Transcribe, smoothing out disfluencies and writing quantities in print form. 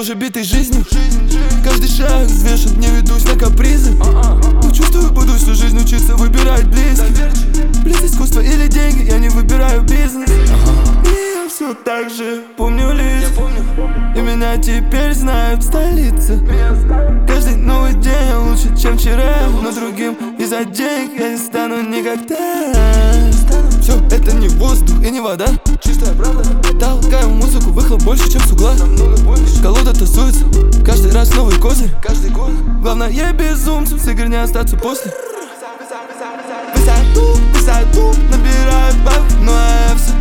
тоже битый жизнью. Каждый шаг взвешен, не ведусь на капризы. Но чувствую, буду всю жизнь учиться выбирать близких. Близ искусство или деньги, я не выбираю бизнес. И я все так же помню лишь, и меня теперь знают в столице. Каждый новый день лучше, чем вчера, но другим из-за денег я не стану никогда. Все, это не воздух и не вода, чистая правда. Толкаю музыку, выхлоп больше, чем с угла. Колода тасуется, каждый раз новый козырь. Каждый год главное безумцем с игр не остаться после. Высоту, набираю баб, но я все